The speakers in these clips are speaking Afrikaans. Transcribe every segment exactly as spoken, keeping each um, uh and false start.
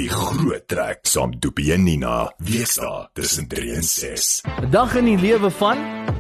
Die groot trek saam Doopie en Nina. Wees daar tussen drie en ses. 'n Dag in die lewe van,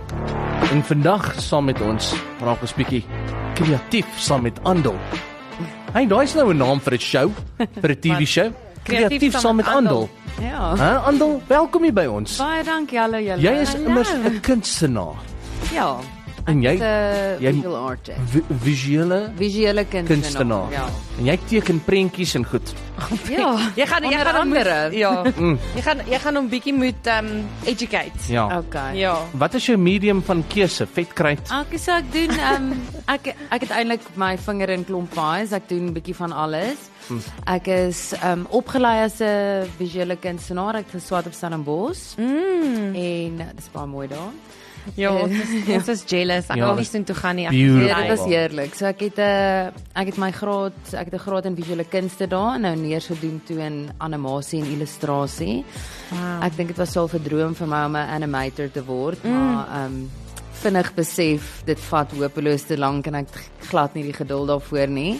en vandag saam met ons raak ons bietjie kreatief saam met Andel. Hey, daai is nou 'n naam vir 'n show, vir 'n T V-show. Kreatief saam met Andel. Ja. Hæ, Andel, welkom hier by ons. Baie dankie, hallo julle. Jy is immers 'n kunstenaar. Ja. En jy, uh, jy visual artist. vi- visuele Visuele kunstenaar. kunstenaar. Ja. En jy teken prentjies en goed. Ja. Jy gaan jy Onder gaan hom andere. moet, ja. Jy gaan jy gaan hom bietjie moet um educate. Ja. Okay. Ja. Wat is jou medium van keuse? Vetkruid? Ek sê ek doen um ek ek het eintlik my vinger in klomp pies. Ek doen 'n bietjie van alles. Ek is um opgelei as 'n visuele kunstenaar. Ek het geswat op Stellenbosch. Mm. En dis baie mooi daar. Ja, ons is- ons is jealous. Ek Ja, wil nie so toe gaan nie. Ek beautiful. is Ja, blij. dit was heerlik. So ek het 'n uh, ek het my graad, ek het 'n graad in visuele kunste daar en nou neergedoen toe in animasie en illustrasie. Wow. Ek dink dit was al 'n droom vir my om 'n animator te word, mm. maar ehm um, vinnig besef dit vat hopeloos te lank en ek het glad nie die geduld daarvoor nie.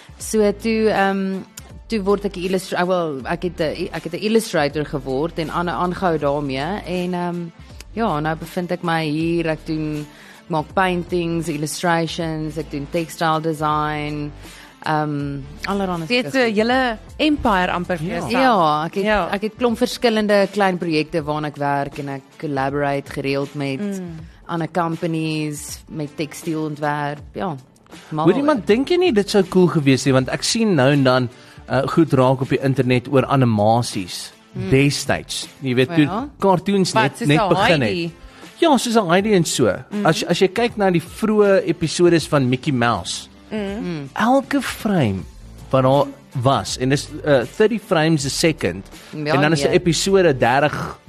So toe ehm um, toe word ek 'n illustrator, well, ek het 'n ek het 'n illustrator geword en aan aangehou daarmee en ehm um, ja, nou bevind ek my hier, ek doen maak paintings, illustrations, ek doen textile design, ehm um, allerlei Dit is 'n hele empire amper vir Ja. jouself. Ja, ek het Ja. ek het klomp verskillende klein projekte waarna ek werk en ek collaborate gereeld met mm. ander companies met tekstielontwerp. Ja. mal Hoorie, maar oor. dink jy nie dit sou cool gewees het, want ek sien nou en dan uh, goed raak op die internet oor animasies. Hmm. Destyds. Jy weet toe Ja. cartoons Wat, net soos net een begin Heidi? het. Ja, soos 'n Heidi en so. Mm. As as jy kyk na die vroeë episodes van Mickey Mouse. Mm. Elke frame wat daar was en dis uh, thirty frames a second. Ja, en dan is 'n nee. episode thirty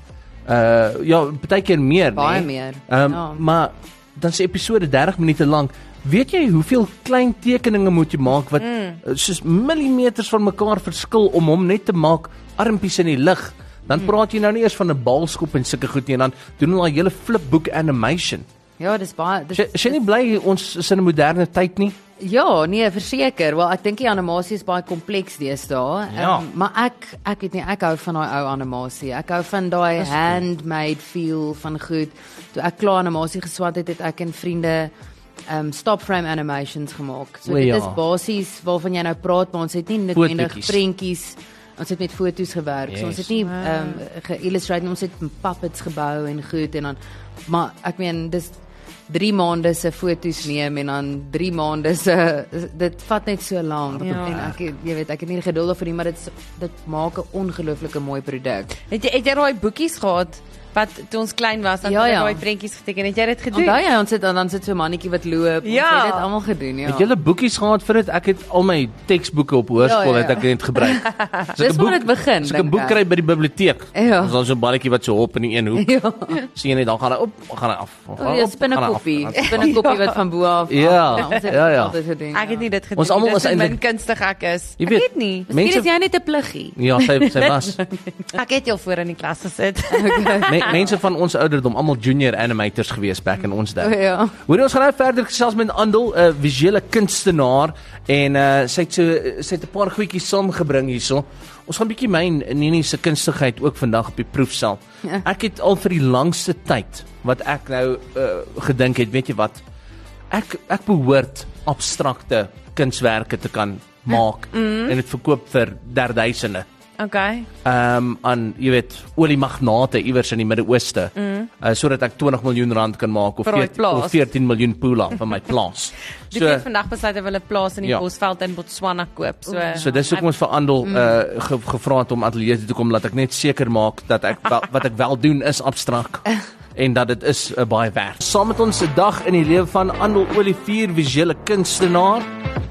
uh ja, baie keer meer, Baie nee. meer, Um, ja. Maar dan is 'n episode thirty minute lank. Weet jy hoeveel klein tekeninge moet jy maak wat mm. soos millimeters van mekaar verskil om hom net te maak armpies in die lug? Dan mm. praat jy nou nie eers van 'n balskop en sulke goed nie, en dan doen hulle 'n hele flipbook animation. Ja, dis baie dis, Is jy nie bly ons is in 'n moderne tyd nie? Ja, nee, verseker. Wel, ek dink die animasie is baie kompleks deesdae. Ja. Um, maar ek ek weet nie, ek hou van daai ou animasie. Ek hou van daai handmade feel van goed. Toe ek klaar animasie geswat het, het ek en vriende um stop frame animations gemaak. So O, dit ja. is basies waarvan jy nou praat, maar ons het nie noodwendig Fotootjies. prentjies. Ons het met foto's gewerk. Yes. So ons het nie um ge-illustrate, ons het puppets gebou en goed en dan maar ek meen dis drie maande se foto's neem en dan drie maande se dit vat net so lank. Ja. En ek jy weet ek het nie geduld daarvoor nie, maar dit dit maak 'n ongelooflike mooi produk. Het jy het jy daai boekies gehad wat toe ons klein was, dan Ja, het jy ja. daai prentjies geteken. Het jy dit gedoen? Onthou jy ons het dan dan sit so 'n mannetjie wat loop. Ja. Ons het dit almal gedoen, ja. Het julle boekies gehad vir dit? Ek het al my teksboeke op hoërskool Ja, ja, ja. het ek net gebruik. As ek Dis 'n waar dit begin, As ek 'n dink boek ek. kry by die biblioteek. Ja. Ons dan so 'n balletjie wat so hop in die een hoek. Ja. Sien jy net dan gaan hy op, gaan hy af. O, ja, spinnekoppie. Spinnekoppie wat van bo af. Ja, Ons het ja, ja. altyd gedoen. Ek het nie dit gedoen. Ons almal Dis is hoe min eintlik- kunstig ek is. Jy Ek weet, weet nie. Miskien mense is jy net 'n pluggie. Ja, sy sy was. Ek het jou voor in die klas gesit. Me, mense van ons ouderdom, almal junior animators gewees back in ons O, dae. ja. Hoor ons gaan nou verder gesels met Andel, 'n uh, visuele kunstenaar en uh, sy het so sy het 'n paar goedjies saamgebring hierso. Ons gaan 'n bietjie my en Nini se kunstigheid ook vandag op die proef stel. Ja. Ek het al vir die langste tyd wat ek nou uh, gedink het, weet jy wat? Ek ek behoort abstrakte kunswerke te kan maak mm. en dit verkoop vir derduisende. Okay. Ehm um, aan jy weet oliemagnate iewers in die Midde-Ooste. Mm. Uh, sodat ek twenty miljoen rand kan maak of Vir daai veertien plaas. of veertien miljoen pula vir my plaas. Die het vandag besluit hy wil 'n plaas in die Ja. Bosveld in Botswana koop. So So dis hoekom ons vir Andel uh, ge, gevra het om ateljee toe te kom, laat ek net seker maak dat ek wel, wat ek wel doen is abstrak en dat dit is uh, baie werd. Saam met ons 'n dag in die lewe van Andel Olivier, visuele kunstenaar.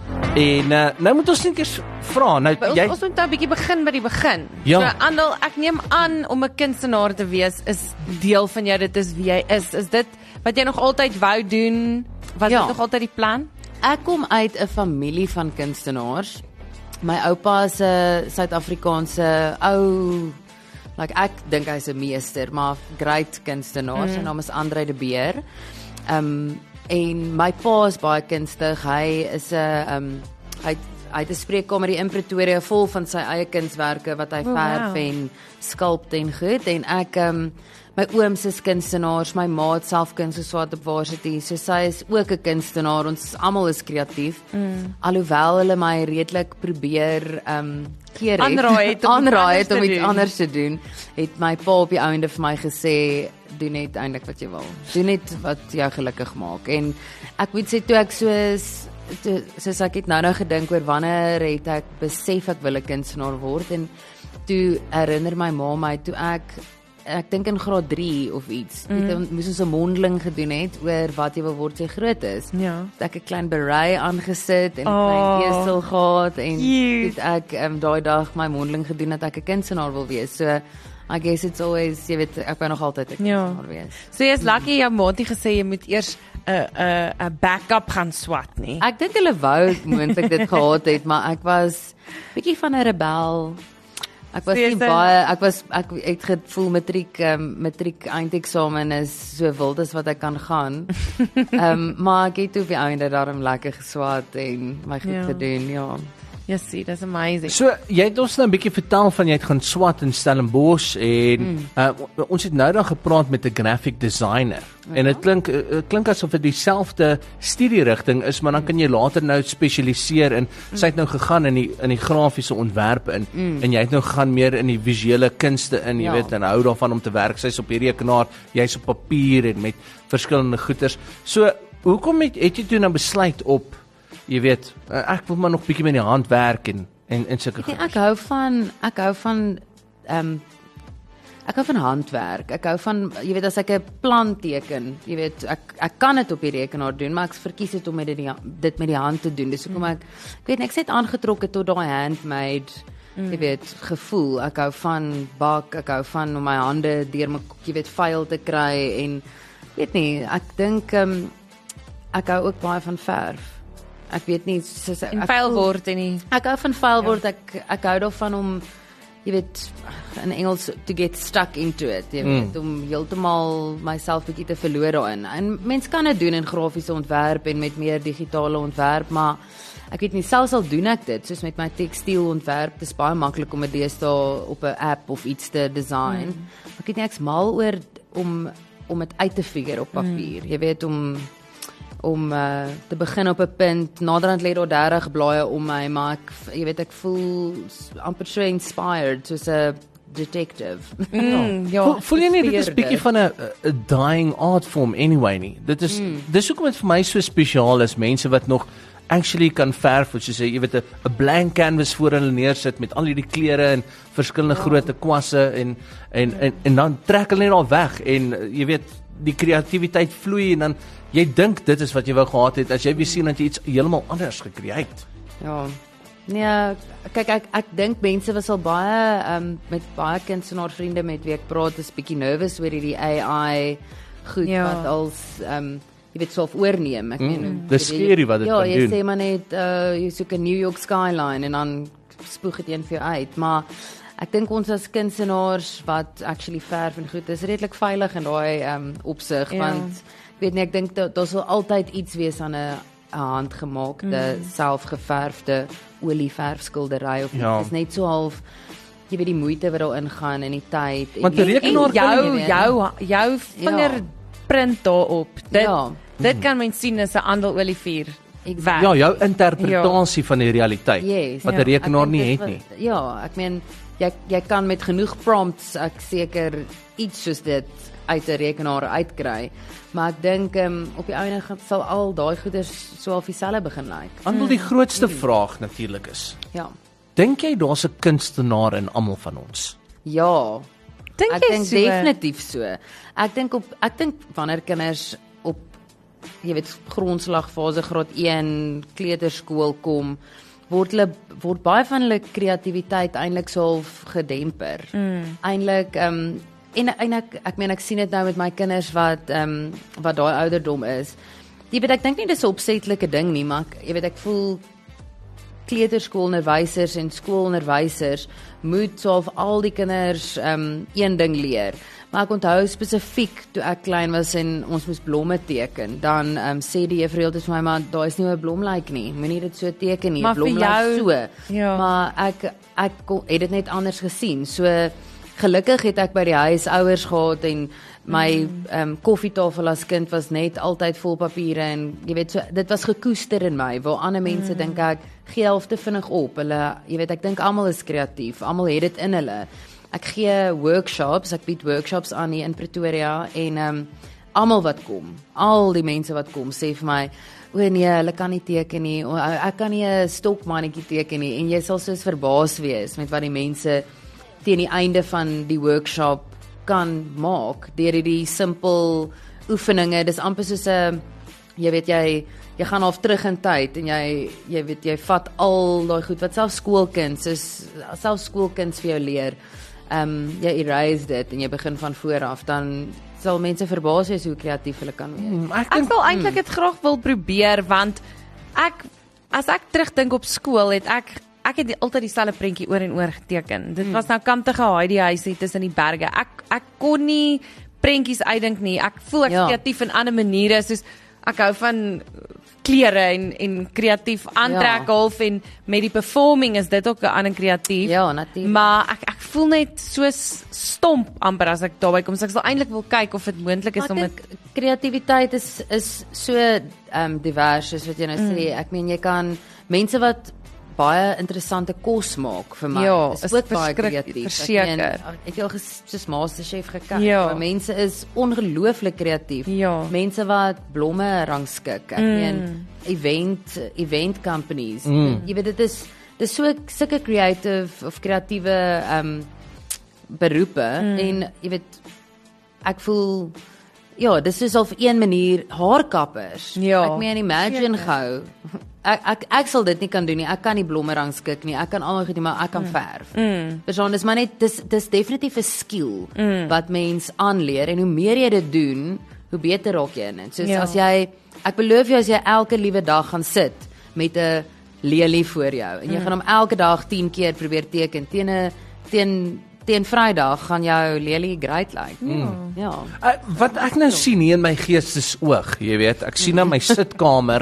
En uh, nou moet ons net eers vra, nou Ons, jy ons moet nou 'n bietjie begin by die begin. Ja. So Andel, ek neem aan om 'n kunstenaar te wees is deel van jou, dit is wie jy is. Is dit wat jy nog altyd wou doen? Was Ja. dit nog altyd die plan? Ek kom uit 'n familie van kunstenaars. My oupa is 'n Suid-Afrikaanse ou, like ek dink hy's 'n meester, maar great kunstenaar. Mm. Sy naam is Andre de Beer. Um en my pa is baie kunstig. Hy is 'n um hy hy het 'n spreekkamer hier in Pretoria vol van sy eie kunswerke wat hy Oh, verf wow. en sculpt en goed en ek um, my ooms is kunstenaars, my ma het self kuns geswat op varsity, so sy is ook 'n kunstenaar, ons almal is kreatief. Mm. Alhoewel hulle my redelik probeer um keer het, Aanraai het om aanraai iets het om anders te iets doen. anders te doen, het my pa op die einde vir my gesê, doen net eintlik wat jy wil. Doen net wat jou gelukkig maak. En ek moet sê toe ek soos toe, soos ek het nou nou gedink oor wanneer het ek besef ek wil 'n kunstenaar word en toe herinner my ma my toe ek ek dink in graad drie of iets. Mm. Het, moes ons 'n mondeling gedoen het oor wat jy wil word as jy groot is. Ja. Het ek 'n klein beret aangesit en 'n Oh, klein esel gehad en cute. het ek um, daai dag my mondeling gedoen dat ek 'n kunstenaar wil wees. So I guess it's always, jy weet, ek wou nog altyd 'n Ja. kunstenaar wees. So jy's lucky jou maat het gesê jy moet eers 'n 'n 'n backup gaan swat nie. Ek dink hulle wou moontlik dit gehad het, maar ek was bietjie van 'n rebel. Ek was nie Steeds, baie ek was ek het gevoel matriek um, matriek eindeksamen is so wild as wat ek kan gaan. Ehm um, maar ek het op die einde daarom lekker geswat en my goed Ja. gedoen, ja. Yes, see, that's amazing. So, jy het ons nou 'n bietjie vertel van jy het gaan swat in Stellenbosch en mm. uh, ons het nou dan gepraat met 'n graphic designer. Ja. En dit klink uh, klink asof dit dieselfde studierigting is, maar dan kan jy later nou spesialiseer en mm. sy het nou gegaan in die in die grafiese ontwerp in mm. en jy het nou gegaan meer in die visuele kunste in, jy Ja. weet, en hou daarvan om te werk. Sy's op die rekenaar, jy's op papier en met verskillende goeders. So, hoekom het, het jy toe nou besluit op jy weet, ek wil maar nog bietjie met die hand werk en en en sulke Nee, goed. ek hou van ek hou van ehm um, ek hou van handwerk. Ek hou van jy weet as ek 'n plan teken, jy weet ek ek kan dit op die rekenaar doen, maar ek verkies dit om met dit dit met die hand te doen. Dis hoekom ek ek weet ek sit aangetrokke tot daai handmade mm. jy weet gevoel. Ek hou van bak, ek hou van om my hande deur my jy weet vuil te kry en weet nie, ek dink ehm um, ek hou ook baie van verf. Ek weet nie soos En ek vuil voel- word en nie. Ek hou van vuil word, ek ek hou daarvan om jy weet in Engels to get stuck into it, jy weet, mm. om heeltemal myself bietjie te verloor daarin. En mens kan dit doen in grafiese ontwerp en met meer digitale ontwerp, maar ek weet nie selfs al doen ek dit, soos met my tekstielontwerp, dis baie maklik om dit deesdae op 'n app of iets te design. Mm. Ek weet nie ek's mal oor om om dit uit te figure op papier. Mm. Jy weet om om uh, te begin op 'n punt, naderhand lê daar dertig blaaie om my, maar ek jy weet ek voel amper so inspired soos 'n detective. Mm, ja. Voel, voel jy nie dit is Speerde. bietjie van 'n 'n dying art form anyway nie. Dit is mm. dis hoekom dit vir my so spesiaal is, mense wat nog actually kan verf, soos jy sê, jy weet 'n 'n blank canvas voor hulle neersit met al hierdie kleure en verskillende ja. grootte kwasse en en, en en dan trek hulle net al weg en jy weet die kreatiwiteit vloei en dan jy dink dit is wat jy wou gehad het as jy weer sien dat jy iets heeltemal anders gekreë het. Ja. Nee, kyk ek ek dink mense was al baie um, met baie kunstenaarvriende met wie ek praat is bietjie nervous oor hierdie A I goed Ja. wat als um, jy weet self oorneem. Ek meen Mm, dis scary wat dit ja, kan jy doen. sê maar net uh, jy soek 'n New York skyline en dan spoeg dit een vir jou uit, maar ek dink ons as kunstenaars wat actually verf en goed is redelik veilig in daai um, opsig Ja. want ek weet nie ek dink daar sal altyd iets wees aan 'n 'n handgemaakte mm. selfgeverfde olieverfskildery of iets. Ja. Dit is net so half jy weet die moeite wat daarin gaan en die tyd en Want die die- rekenaar En kan jou nie weet. jou jou vingerprint daarop. Dit Ja. dit kan mens sien as 'n andelolie Exact. Ja, jou interpretasie ja. van die realiteit Yes. wat 'n Ja. rekenaar Ek dink nie dit het wat- nie. Ja, ek meen jy jy kan met genoeg prompts ek seker iets soos dit uit 'n rekenaar uitkry. Maar ek dink um, op die einde gaan sal al daai goeders so half dieselfde begin lyk. Like. Andel die grootste vraag natuurlik is. Ja. Dink jy daar's 'n kunstenaar in almal van ons? Ja. Dink Ek jy dink so? definitief so. Ek dink op ek dink wanneer kinders op jy weet grondslagfase graad een kleuterskool kom, word hulle word baie van hulle kreatiwiteit eintlik so half gedemper. Mm. Eintlik ehm um, en en ek ek meen ek sien dit nou met my kinders wat ehm um, wat daai ouderdom is. Jy weet ek dink nie dis 'n opsetlike ding nie, maar ek, jy weet ek voel kleuterskoolonderwysers en skoolonderwysers moet so of al die kinders um, een ding leer. Maar ek onthou spesifiek toe ek klein was en ons moes blomme teken, dan um, sê die juffrou altyd vir my, maar daar is nie 'n blomlyk nie, moenie dit so teken nie, 'n blomlyk so. Ja. Maar ek ek kon, het dit net anders gesien. So gelukkig het ek by die huis ouers gehad en my um, koffietafel as kind was net altyd vol papiere en jy weet so dit was gekoester in my, waar ander mense mm. dink ek gee helfte vinnig op. Hulle jy weet ek dink almal is kreatief, almal het dit in hulle. Ek gee workshops, ek bied workshops aan hier in Pretoria en um, almal wat kom, al die mense wat kom sê vir my, o nee, hulle kan nie teken nie, o, ek kan nie 'n stokmannetjie teken nie en jy sal soos verbaas wees met wat die mense teen die einde van die workshop kan maak deur hierdie simpel oefeninge. Dis amper soos 'n jy weet jy jy gaan half terug in tyd en jy jy weet jy vat al daai goed wat self skoolkind soos self skoolkinds vir jou leer. Ehm um, jy erase dit en jy begin van voor af, dan sal mense verbaas wees hoe kreatief hulle kan wees. Hmm, ek Ek dink wil eintlik dit graag wil probeer want ek as ek terugdink op skool het ek ek het die, altyd dieselfde prentjie oor en oor geteken. Dit was nou kantige Heidi huisie tussen die berge. Ek ek kon nie prentjies uitdink nie. Ek voel ek Ja. kreatief in ander maniere soos ek hou van klere en en kreatief aantrek Ja. half en met die performing is dit ook 'n ander kreatief. Ja, natuurlik. Maar ek ek voel net so stomp amper as ek daarby kom. So ek sal eintlik wil kyk of dit moontlik is Maar om ek dit dink kreatiwiteit is is so ehm um, divers soos wat jy nou mm. sê. Ek meen jy kan mense wat baie interessante kos maak vir my. Ja, is is ook baie verskrik- kreatief. verseker. Ek meen, het jy al ges- soos MasterChef gekyk? Ja. Maar mense is ongelooflik kreatief. Ja. Mense wat blomme rangskik. Ek Mm. meen event event companies. Mm. Jy weet dit is dis so sulke creative of kreatiewe ehm um, beroepe mm. en jy weet ek voel ja, dis is al op een manier haarkappers. Ja. Ek meen imagine gou. Ek ek ek sal dit nie kan doen nie. Ek kan nie blomme rangskik nie. Ek kan almal goed doen, maar ek kan mm. verf. Mm. Verstaan, dis maar net dis dis definitief 'n skill Mm. wat mens aanleer en hoe meer jy dit doen, hoe beter raak jy in dit. Soos Ja. as jy ek beloof jou as jy elke liewe dag gaan sit met 'n lelie voor jou en jy mm. gaan hom elke dag tien keer probeer teken teen 'n teen teen Vrydag gaan jou lelie great lyk. Mm. Ja. Uh, wat ek nou sien hier in my geestesoog, jy weet, ek sien in my sitkamer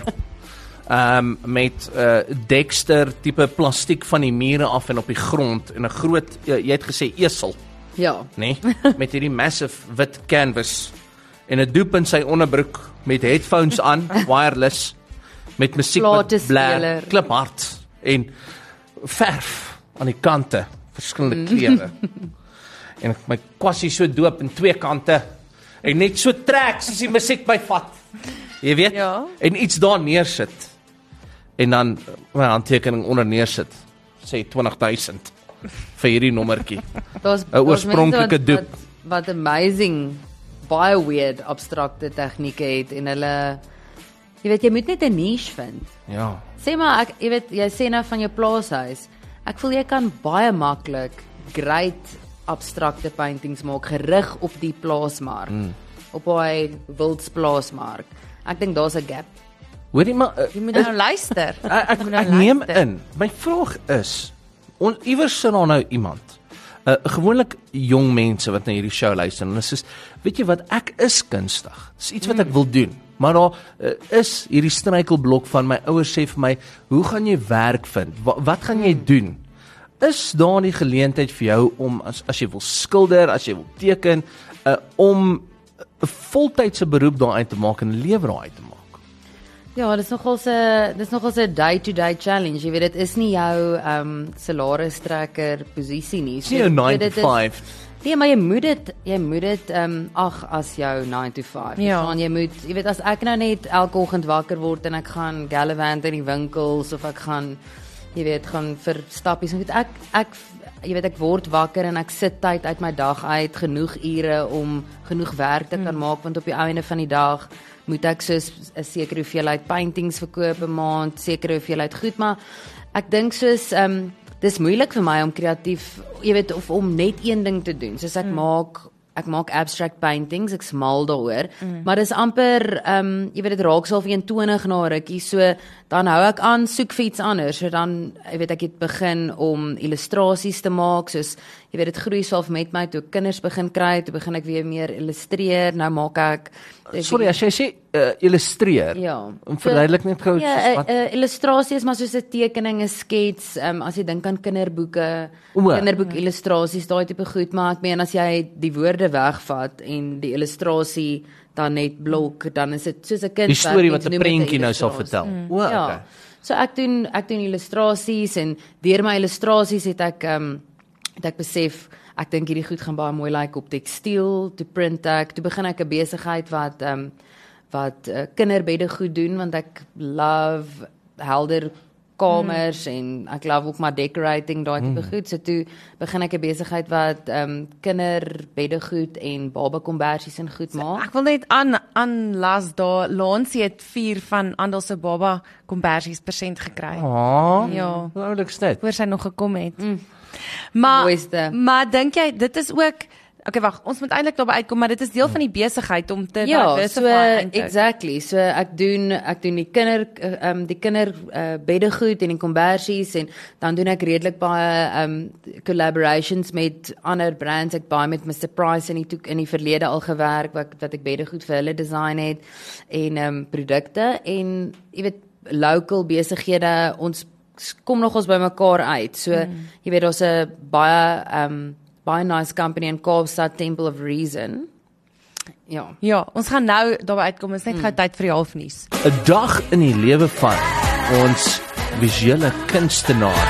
um, met uh, Dexter tipe plastiek van die mure af en op die grond en 'n groot, uh, jy het gesê esel, Ja. nê, met hierdie massive wit canvas en 'n doep in sy onderbroek met headphones aan, wireless, met musiek wat Platespeler. blaar, kliphard en verf aan die kante, verskillende kleure. En ek my kwassie so doop in twee kante en net so trek soos die musiek my vat. Jy weet? Ja. En iets daar neersit. En dan my handtekening onder neersit. Sê twintig duisend vir hierdie nommertjie. Daar's 'n oorspronklike doep. Wat, wat amazing baie weird abstrakte tegnieke het en hulle jy weet jy moet net 'n niche vind. Ja. Sê maar ek jy weet jy sê nou van jou plaashuis. Ek voel jy kan baie maklik great abstrakte paintings maak gerig op die plaasmark. Mm. Op daai wildsplaasmark. Ek dink daar's 'n gap. Hoorie maar uh, Jy moet nou luister. ek ek, Moet nou ek neem luister. in. My vraag is, on iewers sit daar nou iemand. Uh, gewoonlik jong mense wat na hierdie show luister en hulle sê, weet jy wat, ek is kunstig. Dis iets wat ek wil doen. Maar daar uh, is hierdie struikelblok van my ouers sê vir my, hoe gaan jy werk vind? Wat, wat gaan jy doen? Is daar die geleentheid vir jou om as as jy wil skilder, as jy wil teken, uh, om 'n voltydse beroep daaruit te maak en 'n lewe daaruit te maak? Ja, dis nogal 'n dis nogal 'n day-to-day challenge. Jy weet dit is nie jou ehm um, salarisstrekker posisie nie. Dis nie jou nine dit to is- five. Nee, maar jy moet dit jy moet dit ehm um, ag as jou nine to five. Ja. Verstaan, jy moet jy weet as ek nou net elke oggend wakker word en ek gaan gallivant in die winkels of ek gaan jy weet gaan vir stappies, weet ek ek jy weet ek word wakker en ek sit tyd uit my dag uit, genoeg ure om genoeg werk te kan mm. maak want op die einde van die dag moet ek soos 'n sekere hoeveelheid paintings verkoop 'n maand, sekere hoeveelheid goed, maar ek dink soos ehm um, dis moeilik vir my om kreatief, jy weet, of om net een ding te doen. Soos ek mm. maak ek maak abstract paintings, ek smal daaroor, mm. maar dis amper um, jy weet dit raak self eenentwintig na rukkie, so dan hou ek aan soek vir iets anders. So dan jy weet ek het begin om illustrasies te maak, soos jy weet dit groei self met my toe ek kinders begin kry, toe begin ek weer meer illustreer. Nou maak ek Sorry, as jy sê uh, illustreer. Ja. Om verduidelik net gou Ja, soos uh, wat. uh, illustrasie is maar soos 'n tekening, 'n skets, um, as jy dink aan kinderboeke, O. kinderboek illustrasies, daai tipe goed, maar ek meen as jy die woorde wegvat en die illustrasie dan net blok, dan is dit soos 'n kind Die storie wat 'n prentjie nou sal vertel. Mm. O, Ja. okay. So ek doen ek doen illustrasies en deur my illustrasies het ek um, het ek besef ek dink hierdie goed gaan baie mooi lyk like op tekstiel, toe print ek, toe begin ek 'n besigheid wat um, wat uh, kinderbedde goed doen, want ek love helder kamers mm. en ek love ook maar decorating, daai tipe mm. goed. So toe begin ek 'n besigheid wat um, kinderbedde goed en baba kombersies en goed maak. Ek wil net aan aanlas daar Lansie het vier van Andel se baba kombersies persent gekry. Ah, Ja. hoe oulik is dit? Voor sy nog gekom het. Mm. Maar Mooiste. maar dink jy dit is ook Okay, wag, ons moet eintlik daarby uitkom, maar dit is deel van die besigheid om te Ja, so diversify eintlik. exactly. So ek doen ek doen die kinder ehm um, die kinder uh, beddegoed en die kombersies en dan doen ek redelik baie ehm um, collaborations met ander brands. Ek baie met Mister Price in die in die verlede al gewerk wat wat ek beddegoed vir hulle design het en ehm um, produkte en jy weet local besighede, ons kom nog ons by mekaar uit. So mm. jy weet daar's 'n baie ehm um, baie nice company in Kaapstad, Temple of Reason. Ja. Ja, ons gaan nou daarby uitkom, is net Mm. gou tyd vir die halfnuus. 'n Dag in die lewe van ons visuele kunstenaar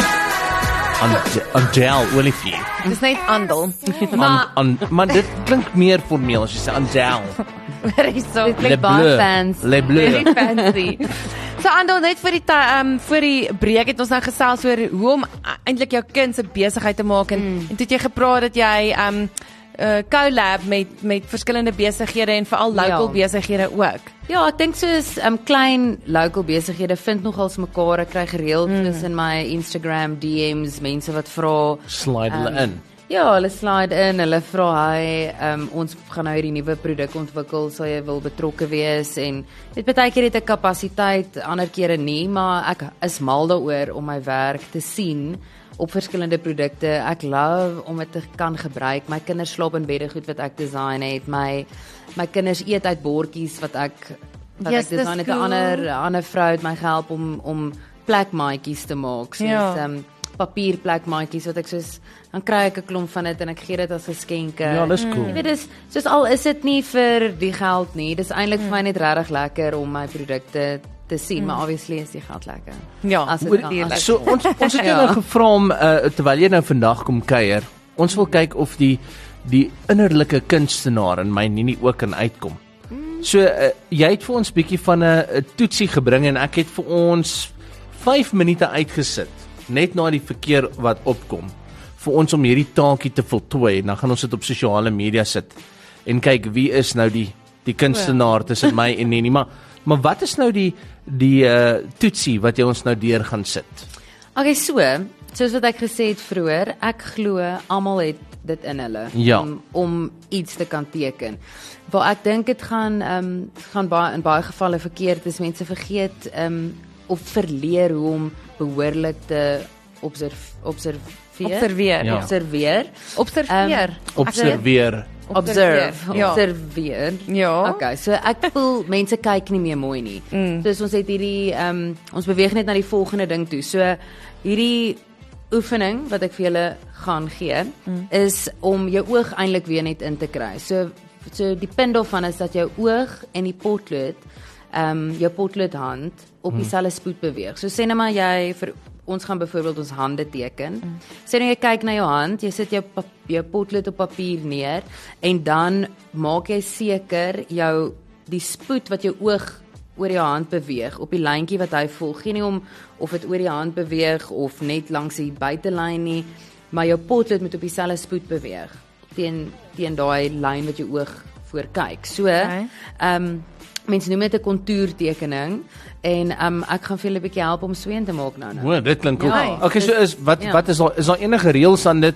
Andel Olivier. Dis net Andel. An, maar an, maar dit klink meer formeel as jy sê Andel. hoor hierso. Dit klink baie fancy. Le bleu. Very fancy. So Andel, net vir die ehm um, vir die breek het ons nou gesels oor hoe om eintlik jou kind se besigheid te maak en, mm. en toe het jy gepraat dat jy ehm um, uh, collab met met verskillende besighede en veral local Ja. besighede ook. Ja, ek dink soos um, klein local besighede vind nogals mekaar. Ek kry gereeld mm. in my Instagram D Ms mense wat vra Slide hulle um, in. Ja, hulle slide in, hulle vra hy, um, ons gaan nou hierdie nuwe produk ontwikkel, sal jy wil betrokke wees en dit baie keer het ek kapasiteit, ander kere nie, maar ek is mal daaroor om my werk te sien op verskillende produkte. Ek love om dit te kan gebruik. My kinders slaap in beddegoed wat ek design het. My my kinders eet uit bordjies wat ek wat Yes, ek design het. 'n cool. ander ander vrou het my gehelp om om plekmaatjies te maak. Soos Ja. um, papierplekmaatjies wat ek soos dan kry ek 'n klomp van dit en ek gee dit as geskenke. Ja, dis cool. Jy weet dis soos al is dit nie vir die geld nie. Dis eintlik vir my net regtig lekker om my produkte te sien, maar obviously is die geld lekker. Ja, As dit Oor- kan- as- So ons ons het jou Ja. nou gevra om uh, terwyl jy nou vandag kom kuier, ons wil kyk of die die innerlike kunstenaar in my nie ook kan uitkom. So uh, jy het vir ons bietjie van 'n uh, toetsie gebring en ek het vir ons vyf minute uitgesit net na die verkeer wat opkom vir ons om hierdie taakie te voltooi en dan gaan ons dit op sosiale media sit en kyk wie is nou die die kunstenaar tussen my en Nenie, maar maar wat is nou die die uh, toetsie wat jy ons nou deur gaan sit? Okay, so, soos wat ek gesê het vroeër, ek glo almal het dit in hulle Ja. om om iets te kan teken. Waar ek dink dit gaan ehm um, gaan baie in baie gevalle verkeerd is, mense vergeet ehm um, of verleer hoe om behoorlik te observ, observeer Observeer. Ja. observeer Observeer. Observeer. observe Ja. observeer. Ja. Okay, so ek voel mense kyk nie meer mooi nie. Mm. So ons het hierdie ehm um, ons beweeg net na die volgende ding toe. So hierdie oefening wat ek vir julle gaan gee mm. is om jou oog eintlik weer net in te kry. So so die punt daarvan is dat jou oog en die potlood ehm um, jou potloodhand op Mm. dieselfde spoed beweeg. So sê net maar jy vir ons gaan byvoorbeeld ons hande teken. Mm. Sê nou jy kyk na jou hand, jy sit jou pap, jou potlood op papier neer en dan maak jy seker jou die spoed wat jou oog oor jou hand beweeg op die lyntjie wat hy volg. Geen nie om of dit oor die hand beweeg of net langs die buitelyn nie, maar jou potlood moet op dieselfde spoed beweeg teen teen daai lyn wat jou oog voor kyk. So, ehm Okay. um, mense noem dit 'n kontourtekening en um, ek gaan vir julle 'n bietjie help om sween te maak nou nou. O, dit klink goed. Ja, Okay, so is wat ja. wat is daar is daar enige reëls aan dit?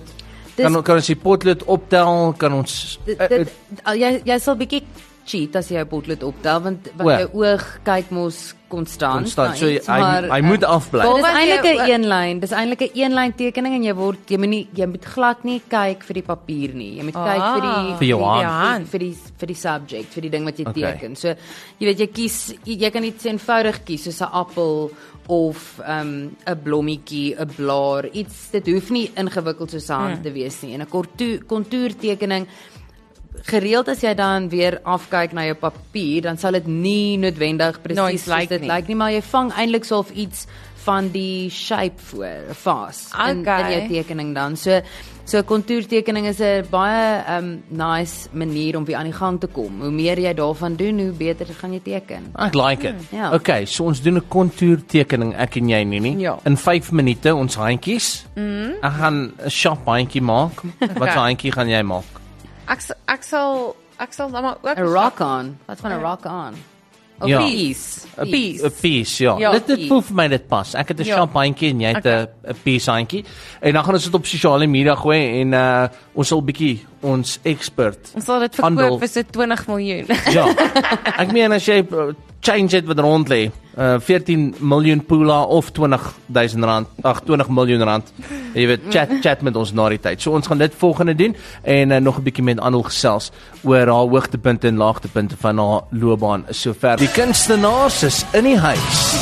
dis Kan kan ons die potlood optel, kan ons dit, uh, dit, uh, jy jy sal bietjie cheat as jy jou potlood optel want O. want jou oog kyk mos konstant. Konstant, na so hy iets, maar, hy moet afbly. Dit is Wat eintlik jy- 'n eenlyn, dis eintlik 'n eenlyn tekening en jy word jy moet nie jy moet glad nie kyk vir die papier nie. Jy moet kyk vir die Vir jou die- hand. hand. vir die vir die subject, vir die ding wat jy Okay. teken. So jy weet jy kies jy kan iets eenvoudig kies soos 'n appel of 'n um, 'n blommetjie, 'n blaar, iets dit hoef nie ingewikkeld soos 'n hand Hmm. te wees nie. En 'n kontuur kontuurtekening gereeld as jy dan weer afkyk na jou papier, dan sal dit nie noodwendig Nice presies soos lyk dit nie. lyk nie, maar jy vang eintlik so of iets van die shape voor vas in, in Okay. jou tekening dan. So so 'n kontuurtekening is 'n baie um nice manier om weer aan die gang te kom. Hoe meer jy daarvan doen, hoe beter gaan jy teken. Ek like it. ja. Okay, so ons doen 'n kontuurtekening ek en jy nie nie. Ja. In vyf minute ons handjies. Mm. Ek gaan 'n sharp handjie maak. Wat 'n handjie gaan jy maak? Ek s- ek sal ek sal dan maar ook 'n rock on. Wat van 'n rock on? Of Ja. piece. 'n Piece. 'n piece, ja. Ja, dit dit piece. voel vir my dit pas. Ek het 'n Ja. sharp handjie en jy het 'n Okay. 'n piece handjie. En dan gaan ons dit op sosiale media gooi en uh ons sal 'n bietjie ons expert Ons sal dit handel. verkoop vir so twintig miljoen. Ja. Ek meen as jy uh, change het wat rond lê, uh veertien miljoen pula of twintig duisend rand, ag twintig miljoen rand. Jy weet chat chat met ons na die tyd. So ons gaan dit volgende doen en uh, nog 'n bietjie met Anel gesels oor haar hoogtepunte en laagtepunte van haar loopbaan sover. Die kunstenaars is in die huis.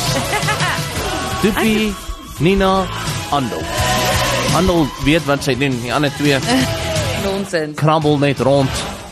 Doopie, Nina, Andel. Andel weet wat sy doen. Die ander twee Nonsens. krabbel net rond.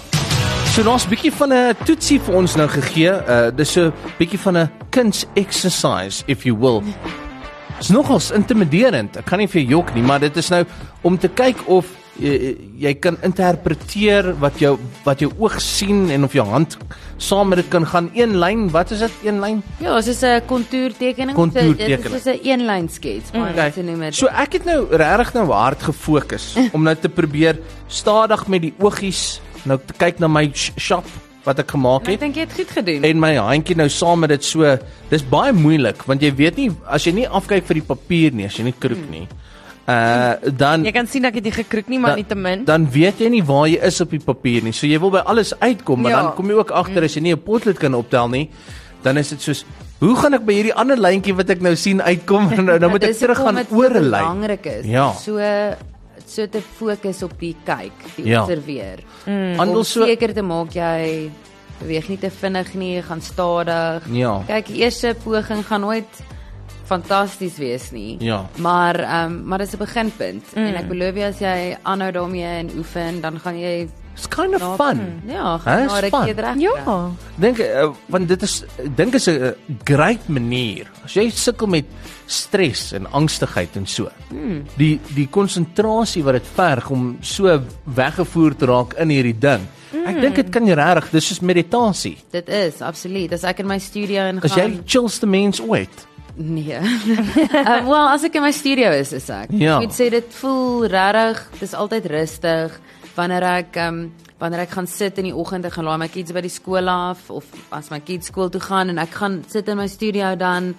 So daar's 'n bietjie van 'n toetsie vir ons nou gegee. Uh dis so 'n bietjie van 'n kuns exercise if you will. Is nogals intimiderend. Ek kan nie vir jou jok nie, maar dit is nou om te kyk of jy, jy kan interpreteer wat jou wat jou oog sien en of jou hand saam met dit kan gaan. Een lyn, wat is dit? Een lyn? Ja, soos 'n kontuurtekening. Kontuurtekening. Dit is soos 'n eenlyn skets, maar Okay. dit noem dit. So ek het nou regtig nou hard gefokus om nou te probeer stadig met die oogies nou te kyk na my sh- shop wat ek gemaak Ek het dink jy het goed gedoen. en my handjie nou saam met dit so. Dis baie moeilik want jy weet nie as jy nie afkyk vir die papier nie, as jy nie kroek nie. Uh dan Jy kan sien ek het nie gekroek nie, maar dan, nietemin. dan weet jy nie waar jy is op die papier nie. So jy wil by alles uitkom, maar Ja. dan kom jy ook agter as jy nie 'n potlood kan optel nie, dan is dit soos hoe gaan ek by hierdie ander lyntjie wat ek nou sien uitkom en nou, nou moet ek Dis terug hoekom gaan dit oor 'n so lyn. belangrik is. Ja. So so te fokus op die kyk, die Ja. observeer. Handel Om so seker te maak jy beweeg nie te vinnig nie, jy gaan stadig. Ja. Kyk, die eerste poging gaan nooit fantasties wees nie. Ja. Maar ehm um, maar dis 'n beginpunt mm. en ek beloof jy as jy aanhou daarmee en oefen, dan gaan jy It's kind of na- fun. Ja, Hè, gaan is na 'n fun. keer reg. Ja. Dink uh, want dit is ek dink is 'n great manier. As jy sukkel met stres en angstigheid en so. Hmm. Die die konsentrasie wat dit verg om so weggevoer te raak in hierdie ding. Ek dink dit kan jy regtig, dis soos meditasie. Dit is absoluut. As ek in my studio ingaan. As jy die chillste mens ooit. Nee. um, well, as ek in my studio is, is ek. Ja. Ek moet sê dit voel regtig, dis altyd rustig wanneer ek um, wanneer ek gaan sit in die oggend en gaan laai my kids by die skool af of as my kids skool toe gaan en ek gaan sit in my studio dan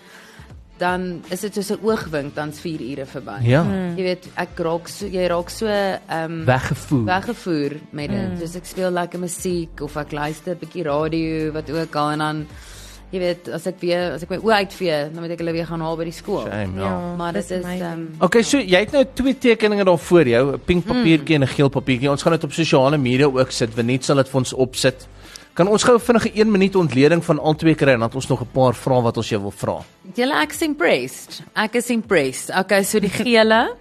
dan is dit soos 'n oogwink dan's vier ure verby. Ja. Jy weet, ek raak so jy raak so ehm um, Weggevoer. weggevoer met dit. Mm. Dus ek speel lekker musiek of ek luister 'n bietjie radio wat ook al en dan jy weet, as ek weer as ek my oë uitvee, dan moet ek hulle weer gaan haal by die skool. Shame, ja. Ja, Maar dit dis is amazing. ehm um, Okay, so jy het nou twee tekeninge daar voor jou, 'n pink papiertjie en 'n geel papiertjie. Ons gaan dit op sosiale media ook sit. Weniet sal dit vir ons opsit. Kan ons gou vinnige een minuut ontleding van al twee kry en dan het ons nog 'n paar vrae wat ons jou wil vra. julle ek is impressed. Ek is impressed. Okay, so die gele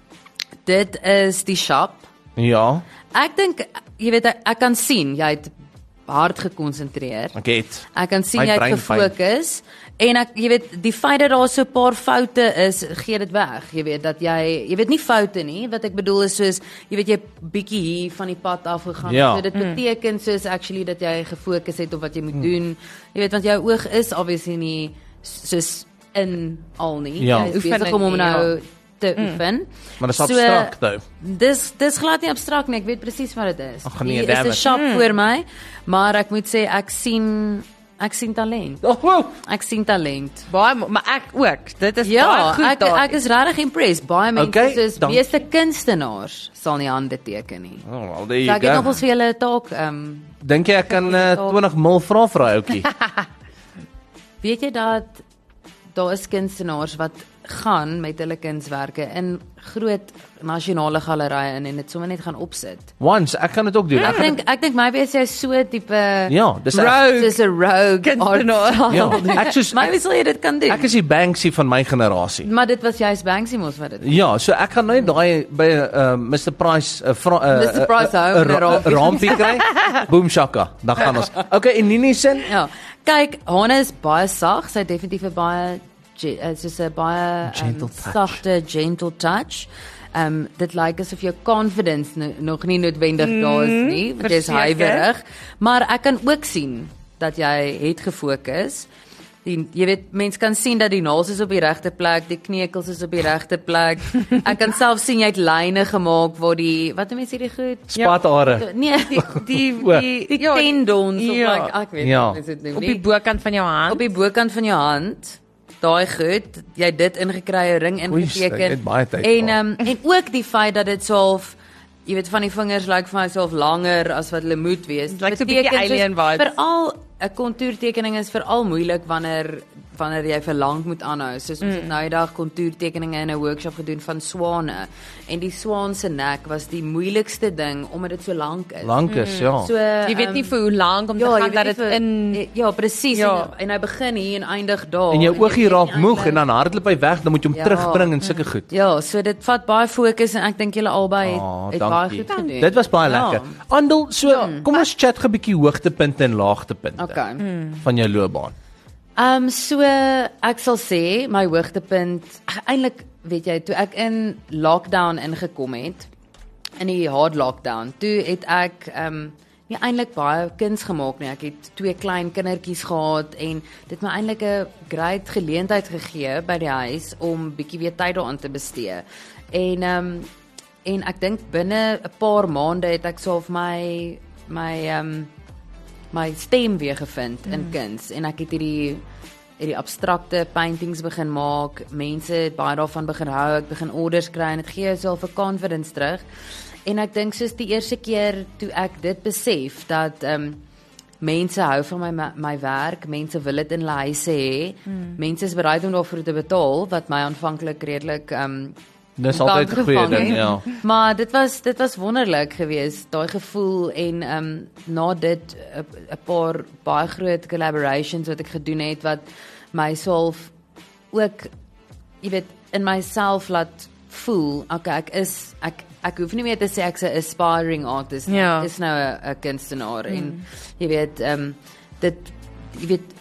dit is die shop. Ja, Ek dink jy weet ek, ek kan sien jy het hard gekonsentreer. ek het. Ek kan sien My jy het brein fyn. gefokus en ek jy weet die feit dat daar so 'n paar foute is, gee dit weg. Jy weet dat jy jy weet nie foute nie, wat ek bedoel is soos jy weet jy bietjie hier van die pad af gegaan. Ja. So dit beteken soos actually dat jy gefokus het op wat jy moet doen. Jy weet want jou oog is obviously nie soos in al nie. Ja. Jy is besig om hom nou te oefen. Maar dit is abstrakt nou. Dis dis glad nie abstrakt nie. Ek weet presies wat dit is. Ag nee, Hier damn is 'n it. shop hmm. voor my, maar ek moet sê ek sien ek sien talent. Oh, wow. Ek sien talent. Baie, maar ek ook. Dit is Ja, baie goed ek daar. ek is regtig impressed. Baie mense Okay, soos dankie. meeste kunstenaars sal nie hande teken nie. Oh, well, there So you ek het nog go. ons vir julle 'n taak um Dink jy ek kan uh, twintig mil vra vir daai ouetjie? weet jy dat daar is kunstenaars wat gaan met hulle kunswerke in groot nasionale gallerye in en dit sommer net gaan opsit. Once, ek kan dit ook doen. Ek Ek gaan dink ek dink maybe is jy so tipe Ja, dis ek, Rogue. soos 'n rogue Kunstenaar. art ja, style. ek soos Maybe sal jy dit kan doen. ek is die Banksy van my generasie. Maar dit was juist Banksy mos wat dit. Ja, so ek gaan net daai by uh, mister Price uh, vra, uh, mister Price hou 'n rampie. rampie kry. Boom shaka. Dan gaan ons. Okay, en Nini sin? Ja. Kyk, Hanne is baie sag, sy het definitief 'n baie ge- uh, soos 'n baie Gentle um, touch. sagte gentle touch. Um dit lyk asof jou confidence no, nog nie noodwendig mm, daar is nie, want jy is verseker. huiwerig, maar ek kan ook sien dat jy het gefokus. Die, jy weet, mens kan sien dat die naels is op die regte plek, die kneukels is op die regte plek. Ek kan self sien jy het lyne gemaak waar die wat noem mense hierdie goed? Spatare. Nee, die Die O. die, die ja, tendons of ja. like ek weet Ja. nie wat dit noem op nie. die bokant van jou hand. Op die bokant van jou hand, daai goed, jy het dit ingekry, 'n ring Goeie stuk, ingeteken. het baie tyd En gehad. um, en ook die feit dat dit self jy weet van die vingers lyk vir myself langer as wat hulle moet wees. Dit lyk so 'n bietjie Beteken soos- alien vibes. Veral 'n kontourtekening is veral moeilik wanneer wanneer jy vir lank moet aanhou. Soos ons het Mm. nou die dag kontourtekeninge in 'n workshop gedoen van swane en die swaan se nek was die moeilikste ding omdat dit so lank is. Lank is, ja. So Jy weet um, nie vir hoe lank om te ja, jy gaan weet dat nie dit vir- in ja, presies Ja. en, en hy begin hier en eindig daar. En jou jy oogie weet raak nie moeg eintlik- en dan hardloop hy weg, dan moet jy hom Ja. terugbring en sulke goed. Ja, so dit vat baie fokus en ek dink julle albei het, Ah, het baie dankie. goed gedoen. Dit was baie Ja. lekker. Andel, so kom ons chat 'n bietjie hoogtepunte en laagtepunte Okay. van jou loopbaan. Ehm um, so ek sal sê my hoogtepunt eintlik weet jy toe ek in lockdown ingekom het in die hard lockdown toe het ek ehm um, nie eintlik baie kuns gemaak nie. Ek het twee klein kindertjies gehad en dit het my eintlik 'n great geleentheid gegee by die huis om bietjie weer tyd daaraan te bestee. En ehm um, en ek dink binne 'n paar maande het ek so of my my ehm um, my stem weer gevind mm. in kuns en ek het hierdie hierdie abstrakte paintings begin maak. Mense het baie daarvan begin hou. Ek begin orders kry en dit gee jou self 'n confidence terug. En ek dink soos die eerste keer toe ek dit besef dat ehm um, mense hou van my my, my werk, mense wil dit in hulle huise hê. Mm. Mense is bereid om daarvoor te betaal wat my aanvanklik redelik ehm um, Dis altyd 'n goeie ding, ja. Maar dit was dit was wonderlik geweest, daai gevoel en ehm um, na dit 'n paar baie groot collaborations wat ek gedoen het wat myself ook jy weet in myself laat voel, okay, ek is ek ek hoef nie meer te sê ek's 'n aspiring artist nie. Ja. Ek is nou 'n 'n kunstenaar mm. en jy weet ehm um, dit jy weet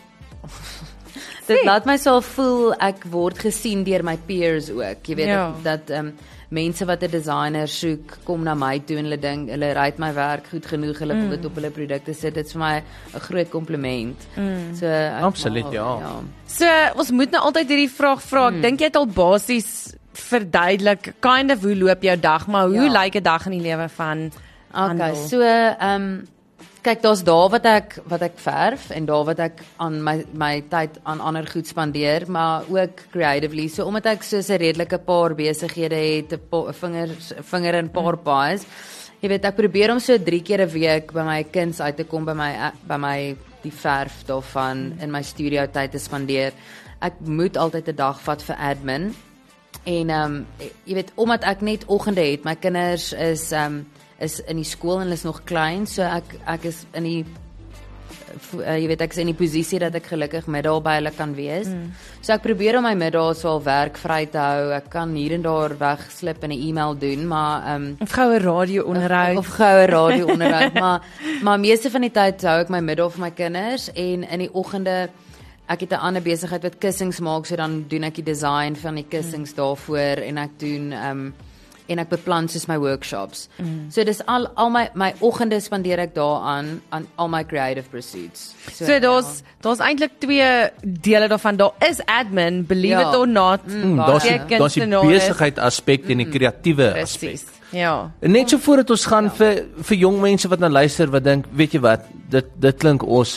dit laat myself voel ek word gesien deur my peers ook. Jy weet Ja. dat ehm um, mense wat 'n designer soek, kom na my toe en hulle dink hulle ry my werk goed genoeg, hulle wil Mm. dit op hulle produkte sit. Dit is vir my 'n groot kompliment. Mm. So ek Absoluut, maar, ja. ja. So, ons moet nou altyd hierdie vraag vra. Ek Hmm. dink jy het al basies verduidelik kind of hoe loop jou dag, maar hoe Ja. lyk 'n dag in die lewe van Okay, Handel? so ehm um, kyk, daar's daar wat ek wat ek verf en daar wat ek aan my my tyd aan ander goed spandeer, maar ook creatively. So omdat ek so 'n redelike paar besighede het, 'n pa- vingers vinger in 'n paar pies. Jy weet, ek probeer om so drie keer 'n week by my kuns uit te kom by my by my die verf daarvan in my studio tyd te spandeer. Ek moet altyd 'n dag vat vir admin. En ehm um, jy weet, omdat ek net oggende het, my kinders is ehm um, is in die skool en hulle is nog klein, so ek ek is in die uh, jy weet ek is in die posisie dat ek gelukkig middag by hulle kan wees. Mm. So ek probeer om my middag so al werk vry te hou. Ek kan hier en daar wegslip en 'n e-mail doen, maar ehm um, of goue radio onderhoud of, of goue radio onderhoud, maar maar meeste van die tyd hou ek my middag vir my kinders en in die oggende ek het 'n ander besigheid wat kussings maak, so dan doen ek die design van die kussings mm. daarvoor en ek doen ehm um, en ek beplan soos my workshops. Mm. So dis al al my my oggende spandeer ek daaraan aan al my creative pursuits. So, so daar's ja. daar's eintlik twee dele daarvan. Daar is admin, believe Ja. it or not. Mm, baie. daar's die, Jy daar's die kunstenaar is- besigheid aspek en die kreatiewe aspek. Presies. Ja. En net so voordat ons gaan ja. vir vir jong mense wat nou luister wat dink, weet jy wat, dit dit klink awesome.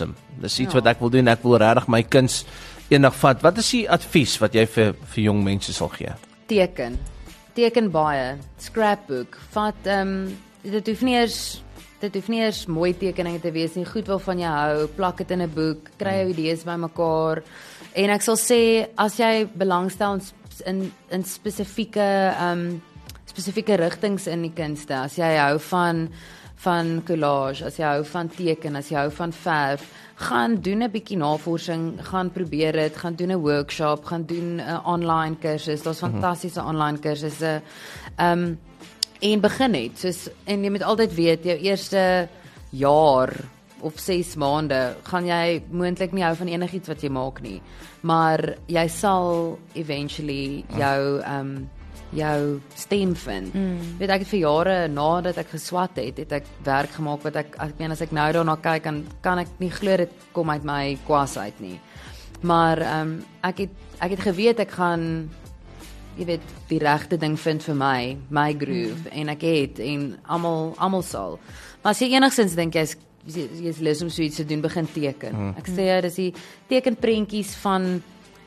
Dis iets wat ek wil doen. Ek wil regtig my kuns eendag vat. Wat is die advies wat jy vir vir jong mense sal gee? Teken. Teken baie. Scrapbook. Vat ehm um, dit hoef nie eers dit hoef nie eers mooi tekeninge te wees nie. Goed waarvan jy hou, plak dit in 'n boek, kry jou idees bymekaar. En ek sal sê as jy belangstel in in, in spesifieke ehm um, spesifieke rigtings in die kunste, as jy hou van van collage, as jy hou van teken, as jy hou van verf, gaan doen 'n bietjie navorsing, gaan probeer dit, gaan doen 'n workshop, gaan doen 'n online kursus. Daar's fantastiese online kursusse. Ehm um, en begin net. Soos en jy moet altyd weet jou eerste jaar of ses maande gaan jy moontlik nie hou van enigiets wat jy maak nie, maar jy sal eventually jou ehm um, jou stem vind. Mm. Weet ek het vir jare nadat ek geswat het, het ek werk gemaak wat ek ek meen as ek nou daarna kyk kan kan ek nie glo dit kom uit my kwas uit nie. Maar ehm um, ek het ek het geweet ek gaan jy weet die regte ding vind vir my, my groove mm. en ek het en almal almal sal. Maar as jy enigstens dink jy's jy's lus om so iets te doen, begin teken. Mm. Ek sê dis die tekenprentjies van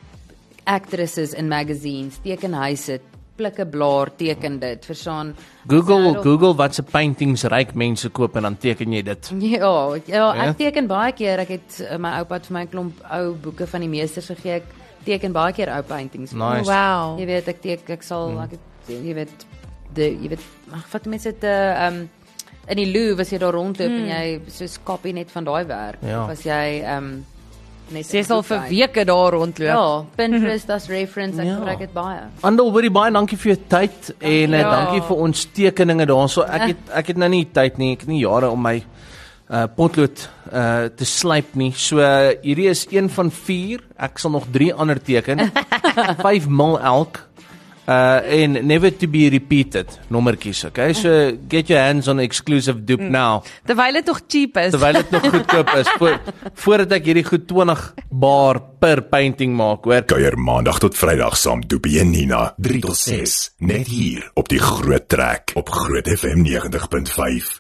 actresses in magazines, tekenhuise, pluk 'n blaar, teken dit, verstaan. Google op, Google wat se paintings ryk mense koop en dan teken jy dit. Ja, ja, ek teken baie keer. Ek het my oupa het vir my 'n klomp ou boeke van die meesters gegee. Ek teken baie keer ou paintings. Nice. Wow. Jy weet ek teken ek sal mm. ek het, jy weet die jy weet ag wat mense dit ehm um, in die Louvre as jy daar rondloop mm. en jy soos kopie net van daai werk. Ja. Of as jy ehm um, net jy sal vir weke daar rondloop. Ja, Pinterest as reference, ek ja. gebruik dit baie. Andel, hoorie baie dankie vir jou tyd en ja. dankie vir ons tekeninge daarso. Ek het ek het nou nie tyd nie, ek het nie jare om my uh potlood uh te slyp nie. So uh, hierdie is een van vier. Ek sal nog drie ander teken. vyf mil elk. Uh en never to be repeated nommertjies, okay? So get your hands on exclusive dupe mm. now. Terwyl dit nog cheap is. Terwyl dit nog goedkoop is. Voor, voordat ek hierdie goed twintig bar per painting maak, hoor. Kuier maandag tot Vrydag saam Doopie en Nina, drie tot ses, net hier op die Groot Trek op Groot F M ninety punt five.